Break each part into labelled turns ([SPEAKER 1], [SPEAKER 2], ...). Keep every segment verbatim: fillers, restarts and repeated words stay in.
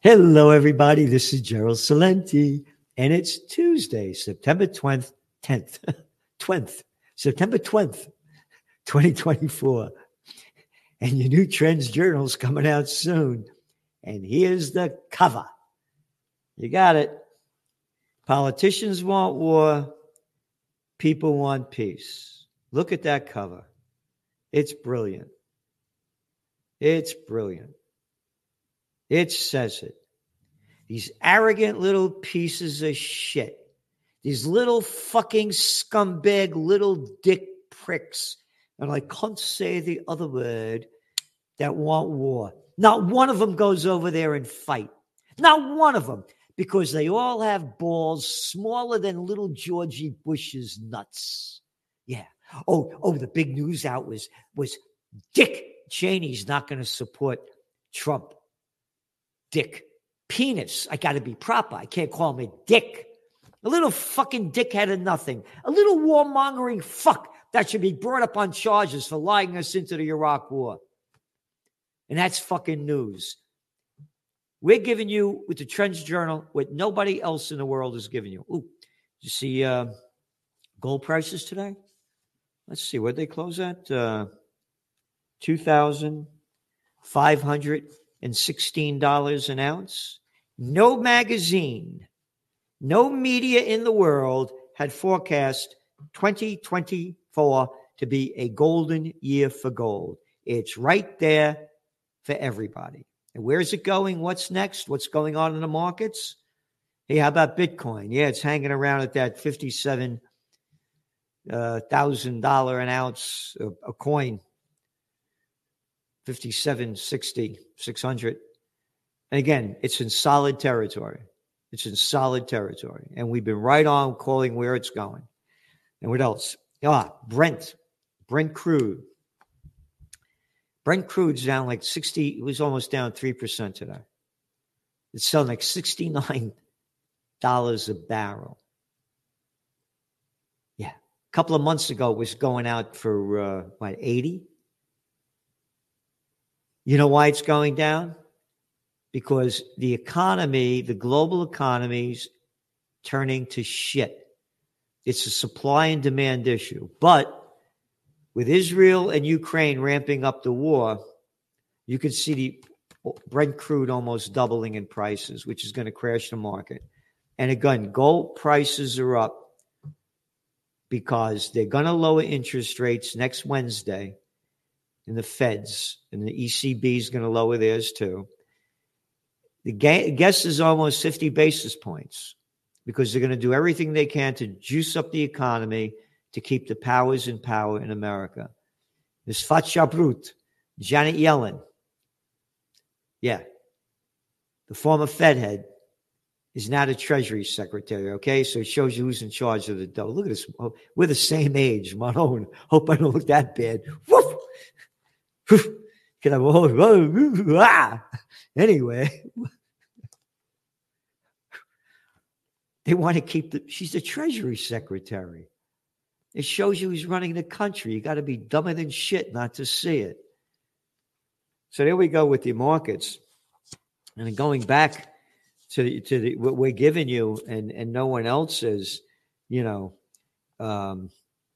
[SPEAKER 1] Hello, everybody. This is Gerald Salenti, and it's Tuesday, September twentieth, tenth, twentieth, September twentieth, twenty twenty-four. And your new Trends Journal is coming out soon. And here's the cover. You got it. Politicians want war. People want peace. Look at that cover. It's brilliant. It's brilliant. It says it. These arrogant little pieces of shit. These little fucking scumbag little dick pricks. And I can't say the other word, that want war. Not one of them goes over there and fight. Not one of them. Because they all have balls smaller than little Georgie Bush's nuts. Yeah. Oh, oh, the big news out was, was Dick Cheney's not going to support Trump. Dick. Penis. I got to be proper. I can't call him a dick. A little fucking dickhead of nothing. A little warmongering fuck that should be brought up on charges for lying us into the Iraq war. And that's fucking news. We're giving you, with the Trends Journal, what nobody else in the world is giving you. Ooh, you see uh, gold prices today? Let's see, where'd they close at? Uh, two thousand five hundred sixteen dollars an ounce. No magazine, no media in the world had forecast twenty twenty-four to be a golden year for gold. It's right there for everybody. And where's it going? What's next? What's going on in the markets? Hey, how about Bitcoin? Yeah, it's hanging around at that fifty-seven thousand dollars an ounce a, a coin. fifty-seven, sixty, six hundred. And again, it's in solid territory. It's in solid territory. And we've been right on calling where it's going. And what else? Ah, Brent. Brent crude. Brent crude's down like sixty. It was almost down three percent today. It's selling like sixty-nine dollars a barrel. Yeah. A couple of months ago, it was going out for, uh, what, eighty? You know why it's going down? Because the economy, the global economy's turning to shit. It's a supply and demand issue. But with Israel and Ukraine ramping up the war, you could see the Brent crude almost doubling in prices, which is going to crash the market. And again, gold prices are up because they're going to lower interest rates next Wednesday. And the Feds and the E C B is going to lower theirs too. The guess is almost fifty basis points because they're going to do everything they can to juice up the economy to keep the powers in power in America. This Fatshabrut, Janet Yellen, yeah, the former Fed head, is now the Treasury Secretary, okay? So it shows you who's in charge of the dough. Look at this. We're the same age, my own. Hope I don't look that bad. Woof! Can I hold? Anyway, they want to keep the. She's the Treasury Secretary. It shows you who's running the country. You got to be dumber than shit not to see it. So there we go with the markets, and then going back to the, to the, what we're giving you, and and no one else is, you know, um,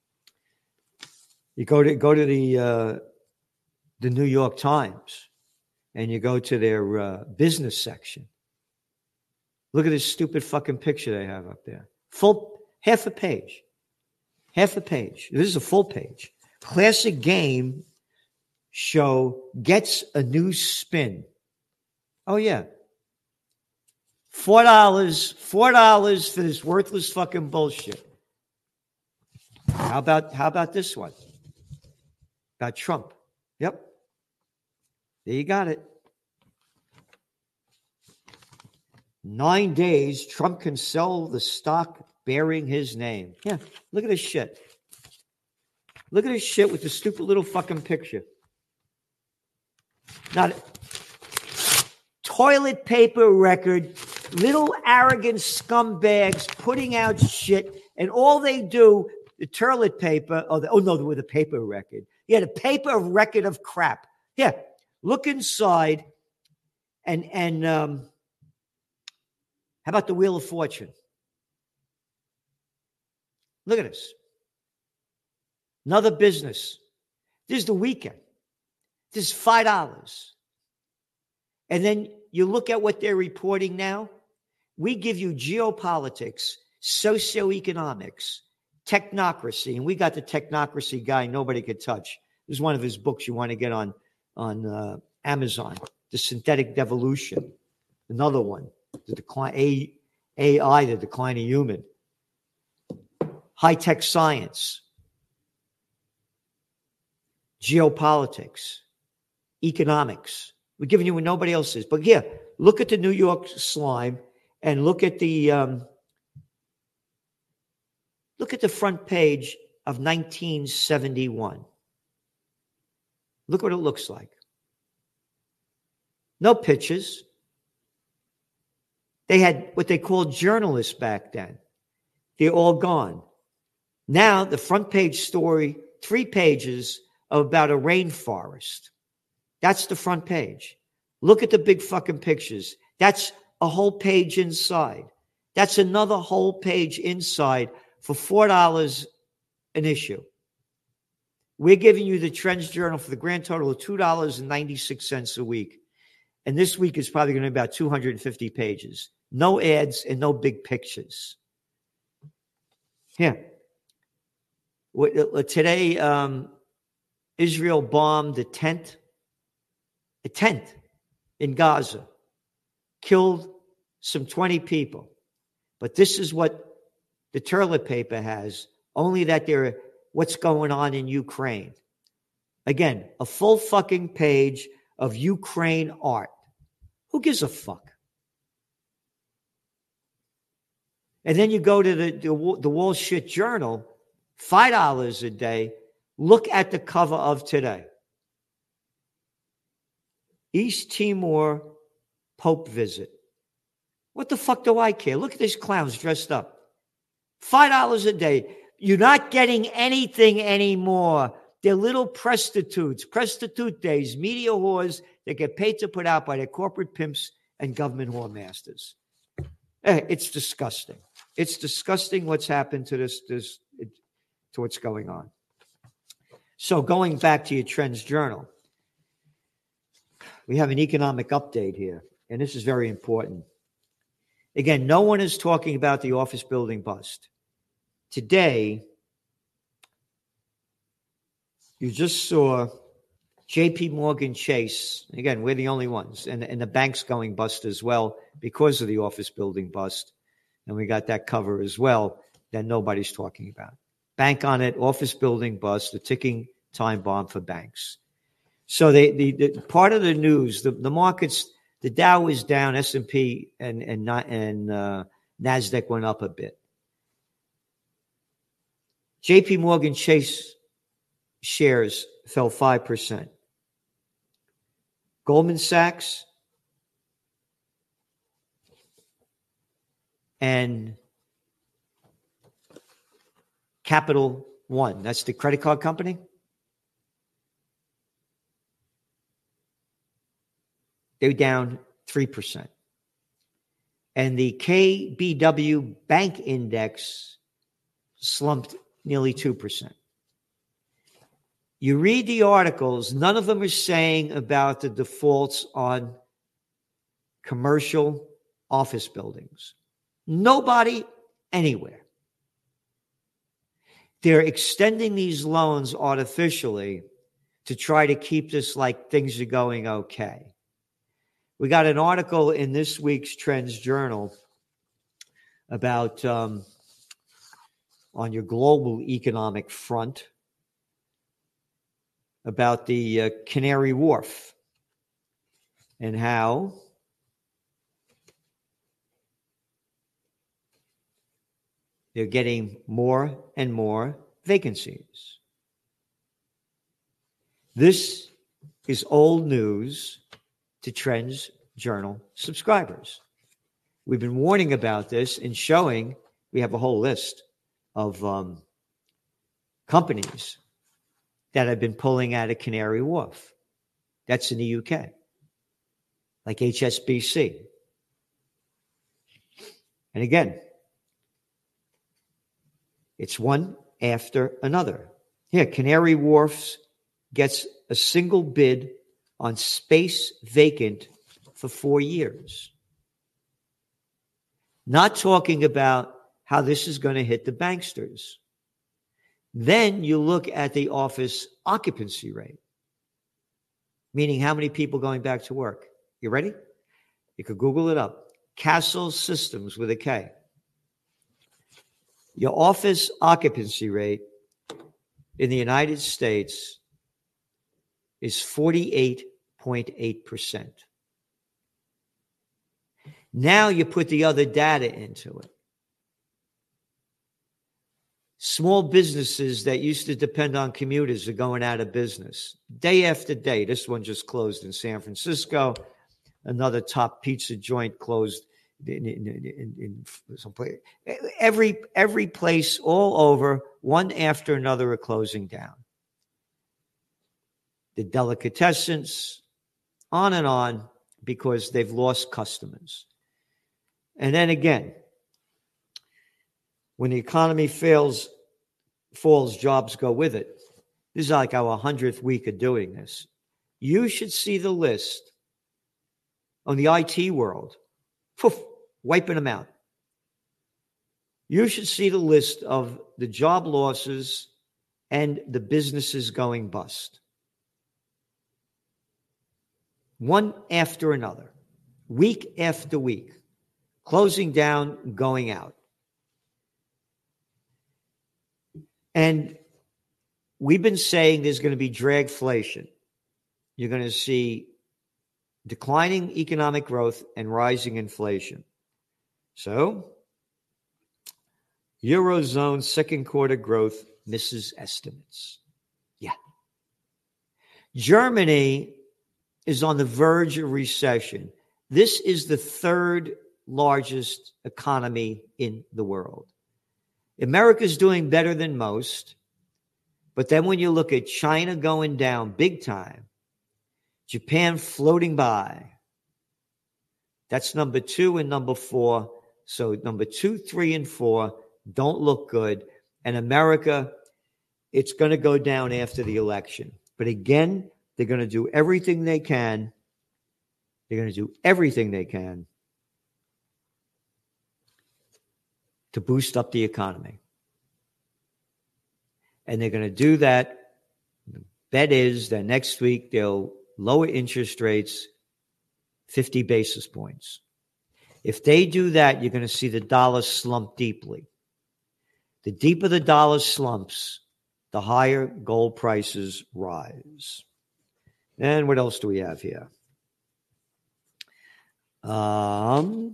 [SPEAKER 1] you go to go to the. Uh, the New York Times, and you go to their uh, business section. Look at this stupid fucking picture they have up there. Full, half a page. Half a page. This is a full page. Classic game show gets a new spin. Oh, yeah. Four dollars, four dollars for this worthless fucking bullshit. How about, how about this one? About Trump. Yep. There you got it. Nine days, Trump can sell the stock bearing his name. Yeah, look at this shit. Look at this shit with the stupid little fucking picture. Not toilet paper record, little arrogant scumbags putting out shit, and all they do, the toilet paper, oh, the, oh no, with a paper record. Yeah, the paper record of crap. Yeah, look inside, and and um, How about the Wheel of Fortune? Look at this. Another business. This is the weekend. This is five dollars. And then you look at what they're reporting now. We give you geopolitics, socioeconomics, technocracy, and we got the technocracy guy nobody could touch. This is one of his books you want to get on, on uh, Amazon, The Synthetic Devolution. Another one, the decline, A, AI, The Decline of Human. High-tech science, geopolitics, economics. We're giving you what nobody else is. But here, look at the New York slime and look at the um, look at the front page of nineteen seventy-one. Look what it looks like. No pictures. They had what they called journalists back then. They're all gone. Now, the front page story, three pages about a rainforest. That's the front page. Look at the big fucking pictures. That's a whole page inside. That's another whole page inside for four dollars an issue. We're giving you the Trends Journal for the grand total of two dollars and ninety-six cents a week. And this week is probably going to be about two hundred fifty pages. No ads and no big pictures. Here. Today, um, Israel bombed a tent, a tent in Gaza, killed some twenty people. But this is what the toilet paper has, only that they're what's going on in Ukraine. Again, a full fucking page of Ukraine art. Who gives a fuck? And then you go to the, the, the Wall Street Journal, five dollars a day. Look at the cover of today. East Timor Pope visit. What the fuck do I care? Look at these clowns dressed up. five dollars a day. You're not getting anything anymore. They're little prostitutes, prostitute days, media whores that get paid to put out by their corporate pimps and government whoremasters. Eh, it's disgusting. It's disgusting what's happened to this, this, to what's going on. So going back to your Trends Journal, we have an economic update here, and this is very important. Again, no one is talking about the office building bust. Today, you just saw J P Morgan Chase. Again, we're the only ones, and, and the bank's going bust as well because of the office building bust. And we got that cover as well that nobody's talking about. Bank on it, office building bust, the ticking time bomb for banks. So they, the, the part of the news, the, the markets, the Dow is down, S and P and and and uh, NASDAQ went up a bit. J P Morgan Chase shares fell five percent. Goldman Sachs and Capital One, that's the credit card company, they're down three percent. And the K B W Bank Index slumped nearly two percent. You read the articles, none of them are saying about the defaults on commercial office buildings. Nobody anywhere. They're extending these loans artificially to try to keep this like things are going okay. We got an article in this week's Trends Journal about um, on your global economic front about the uh, Canary Wharf and how they're getting more and more vacancies. This is old news to Trends Journal subscribers. We've been warning about this and showing we have a whole list of um, companies that have been pulling out of Canary Wharf. That's in the U K, like H S B C. And again, it's one after another. Here, Canary Wharf gets a single bid on space vacant for four years. Not talking about how this is going to hit the banksters. Then you look at the office occupancy rate, meaning how many people going back to work. You ready? You could Google it up. Castle Systems with a K. Your office occupancy rate in the United States is forty-eight point eight percent. Now you put the other data into it. Small businesses that used to depend on commuters are going out of business day after day. This one just closed in San Francisco. Another top pizza joint closed in, in, in, in some place. Every, every place all over, one after another, are closing down. The delicatessens, on and on, because they've lost customers. And then again, when the economy fails, falls, jobs go with it. This is like our hundredth week of doing this. You should see the list on the I T world. Poof, wiping them out. You should see the list of the job losses and the businesses going bust. One after another, week after week, closing down, going out. And we've been saying there's going to be dragflation. You're going to see declining economic growth and rising inflation. So, Eurozone second quarter growth misses estimates. Yeah. Germany is on the verge of recession. This is the third largest economy in the world. America's doing better than most. But then when you look at China going down big time, Japan floating by, that's number two and number four. So number two, three, and four don't look good. And America, it's going to go down after the election. But again, they're going to do everything they can. They're going to do everything they can to boost up the economy. And they're going to do that. The bet is that next week they'll lower interest rates fifty basis points. If they do that, you're going to see the dollar slump deeply. The deeper the dollar slumps, the higher gold prices rise. And what else do we have here? Um,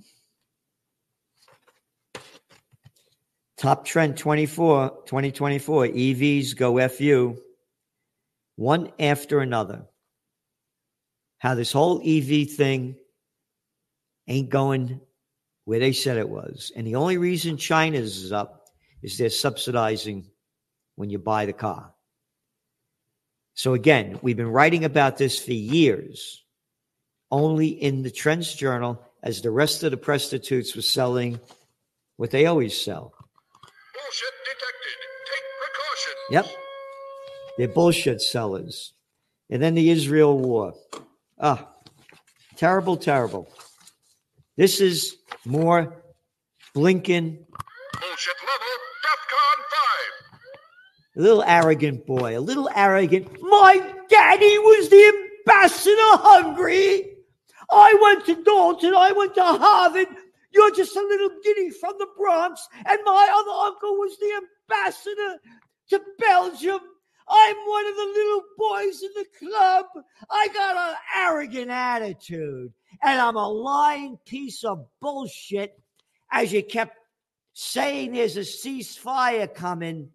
[SPEAKER 1] top trend twenty-four, twenty twenty-four, E Vs go F U, one after another. How this whole E V thing ain't going where they said it was. And the only reason China's is up is they're subsidizing when you buy the car. So again, we've been writing about this for years, only in the Trends Journal, as the rest of the prostitutes were selling what they always sell.
[SPEAKER 2] Bullshit detected. Take precautions.
[SPEAKER 1] Yep. They're bullshit sellers. And then the Israel war. Ah, terrible, terrible. This is more Blinken.
[SPEAKER 2] Bullshit level, DEFCON five.
[SPEAKER 1] A little arrogant boy, a little arrogant. My daddy was the ambassador Hungary. I went to Dalton, I went to Harvard. You're just a little giddy from the Bronx. And my other uncle was the ambassador to Belgium. I'm one of the little boys in the club. I got an arrogant attitude. And I'm a lying piece of bullshit, as you kept saying there's a ceasefire coming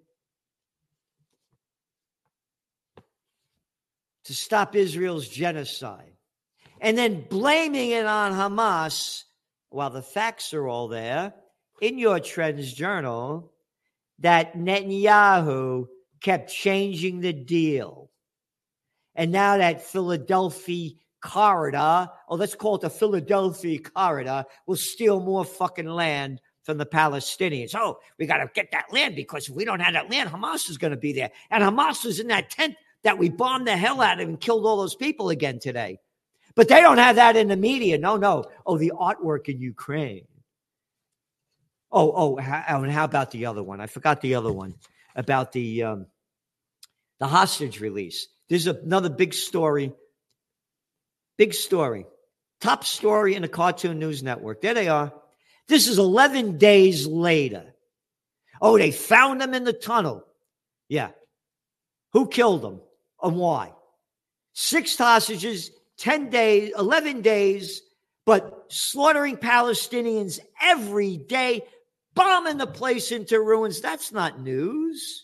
[SPEAKER 1] to stop Israel's genocide. And then blaming it on Hamas, while the facts are all there, in your Trends Journal, that Netanyahu kept changing the deal. And now that Philadelphia corridor, or let's call it the Philadelphia corridor, will steal more fucking land from the Palestinians. Oh, we got to get that land because if we don't have that land, Hamas is going to be there. And Hamas was in that tent that we bombed the hell out of and killed all those people again today. But they don't have that in the media. No, no. Oh, the artwork in Ukraine. Oh, oh, how, and how about the other one? I forgot the other one about the um, the hostage release. There's another big story. Big story. Top story in the Cartoon News Network. There they are. This is eleven days later. Oh, they found them in the tunnel. Yeah. Who killed them and why? Six hostages, ten days, eleven days, but slaughtering Palestinians every day, bombing the place into ruins. That's not news.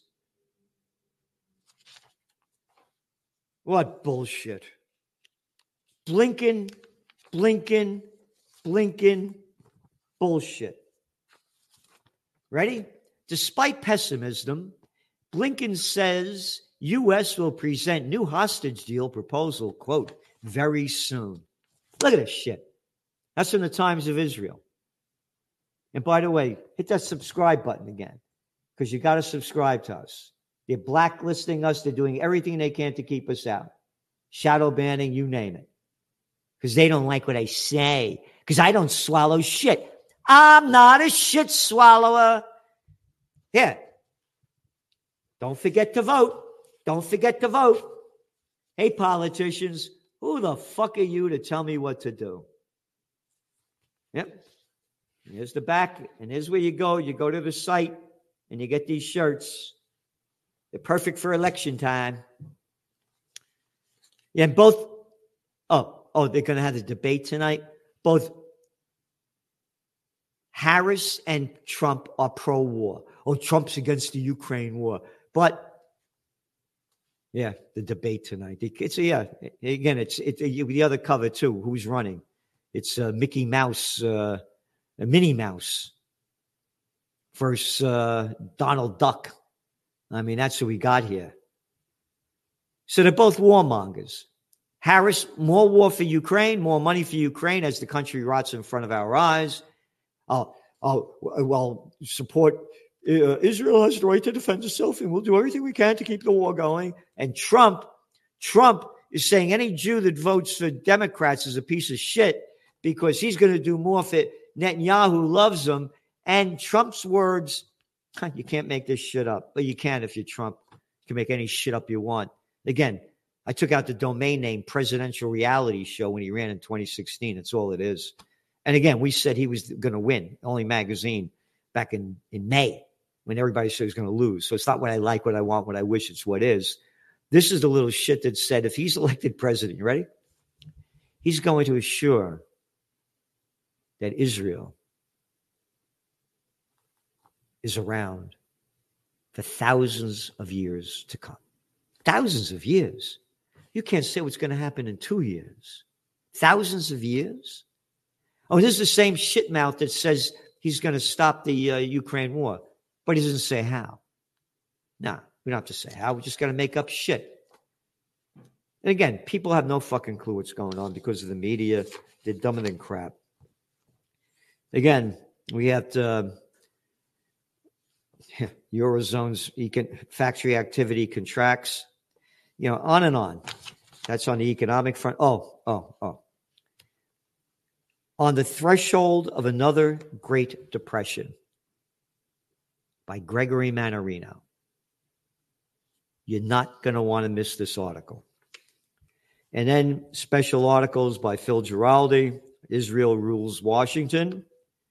[SPEAKER 1] What bullshit. Blinken, Blinken, Blinken, bullshit. Ready? Despite pessimism, Blinken says U S will present new hostage deal proposal, quote, very soon. Look at this shit. That's from the Times of Israel. And by the way, hit that subscribe button again, because you got to subscribe to us. They're blacklisting us. They're doing everything they can to keep us out. Shadow banning, you name it. Because they don't like what I say. Because I don't swallow shit. I'm not a shit swallower. Yeah. Don't forget to vote. Don't forget to vote. Hey, politicians, who the fuck are you to tell me what to do? Yep. Here's the back, and here's where you go. You go to the site, and you get these shirts. They're perfect for election time. Yeah, and both, oh, oh, they're going to have the debate tonight. Both Harris and Trump are pro-war. Oh, Trump's against the Ukraine war. But, yeah, the debate tonight. It's, yeah, again, it's, it's the other cover, too. Who's running? It's uh, Mickey Mouse, uh, Minnie Mouse versus uh, Donald Duck. I mean, that's who we got here. So they're both warmongers. Harris, more war for Ukraine, more money for Ukraine as the country rots in front of our eyes. Oh, oh well, support uh, Israel has the right to defend itself, and we'll do everything we can to keep the war going. And Trump, Trump is saying any Jew that votes for Democrats is a piece of shit because he's going to do more for Netanyahu, loves him. And Trump's words, you can't make this shit up. But you can if you're Trump. You can make any shit up you want. Again, I took out the domain name Presidential Reality Show when he ran in twenty sixteen. That's all it is. And again, we said he was going to win, Only Magazine, back in, in May when everybody said he was going to lose. So it's not what I like, what I want, what I wish. It's what is. This is the little shit that said if he's elected president, you ready? He's going to assure that Israel is around for thousands of years to come. Thousands of years. You can't say what's going to happen in two years. Thousands of years? Oh, this is the same shitmouth that says he's going to stop the uh, Ukraine war, but he doesn't say how. No, we don't have to say how. We just got to make up shit. And again, people have no fucking clue what's going on because of the media. They're dumber than crap. Again, we have to, uh, Eurozone's econ- factory activity contracts, you know, on and on. That's on the economic front. Oh, oh, oh. On the Threshold of Another Great Depression by Gregory Mannarino. You're not going to want to miss this article. And then special articles by Phil Giraldi, Israel Rules Washington.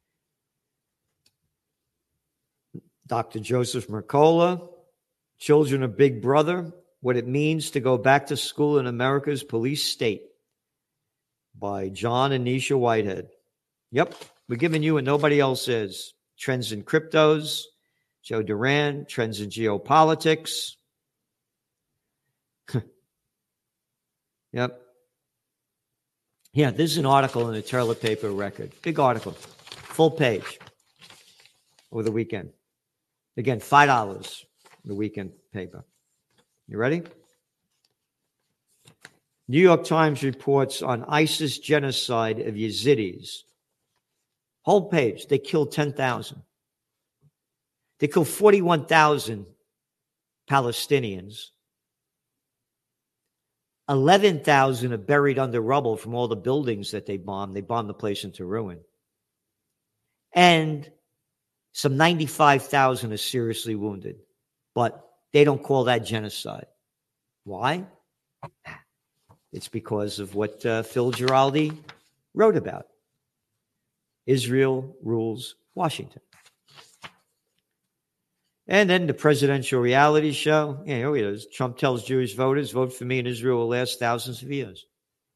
[SPEAKER 1] Doctor Joseph Mercola, Children of Big Brother, What It Means to Go Back to School in America's Police State by John and Nisha Whitehead. Yep, we're giving you what nobody else is. Trends in Cryptos, Joe Duran, Trends in Geopolitics. Yep. Yeah, this is an article in the Toilet Paper Record. Big article. Full page over the weekend. Again, five dollars the weekend paper. You ready? New York Times reports on ISIS genocide of Yazidis. Whole page. They killed ten thousand. They killed forty-one thousand Palestinians. eleven thousand are buried under rubble from all the buildings that they bombed. They bombed the place into ruin. And some ninety-five thousand are seriously wounded. But they don't call that genocide. Why? It's because of what uh, Phil Giraldi wrote about. Israel rules Washington. And then the presidential reality show. Yeah, here it is. Trump tells Jewish voters, vote for me and Israel will last thousands of years.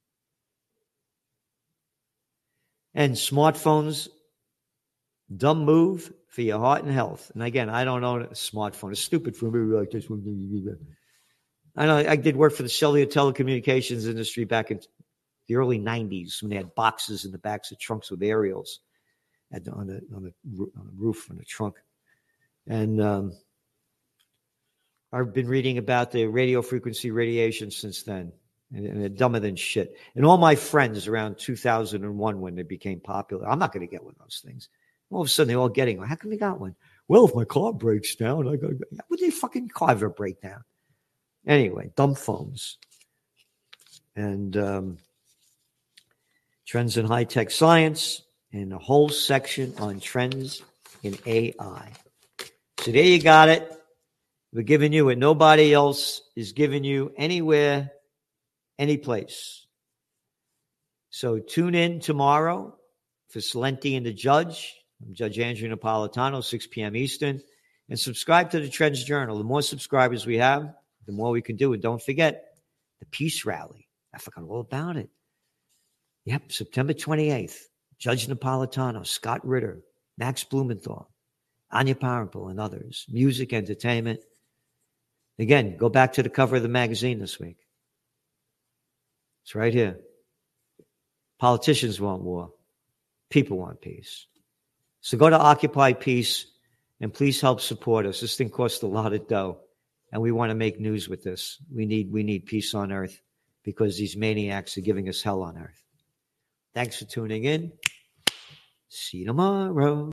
[SPEAKER 1] And smartphones, dumb move for your heart and health. And again, I don't own a smartphone. It's stupid for me like this. I know I did work for the cellular telecommunications industry back in the early nineties when they had boxes in the backs of trunks with aerials at the, on, the, on, the, on the roof on the trunk. And um, I've been reading about the radio frequency radiation since then. And, and they're dumber than shit. And all my friends around two thousand one when they became popular, I'm not going to get one of those things. All of a sudden, they're all getting one. How come they got one? Well, if my car breaks down, I got. Would their fucking car ever break down? Anyway, dumb phones. And um, trends in high-tech science and a whole section on trends in A I. So there you got it. We're giving you what nobody else is giving you anywhere, any place. So tune in tomorrow for Celente and the Judge. I'm Judge Andrew Napolitano, six p.m. Eastern. And subscribe to the Trends Journal. The more subscribers we have, the more we can do. And don't forget the Peace Rally. I forgot all about it. Yep, September twenty-eighth. Judge Napolitano, Scott Ritter, Max Blumenthal, Anya Parampil, and others. Music, entertainment. Again, go back to the cover of the magazine this week. It's right here. Politicians want war. People want peace. So go to Occupy Peace and please help support us. This thing costs a lot of dough, and we want to make news with this. We need we need peace on earth because these maniacs are giving us hell on earth. Thanks for tuning in. See you tomorrow.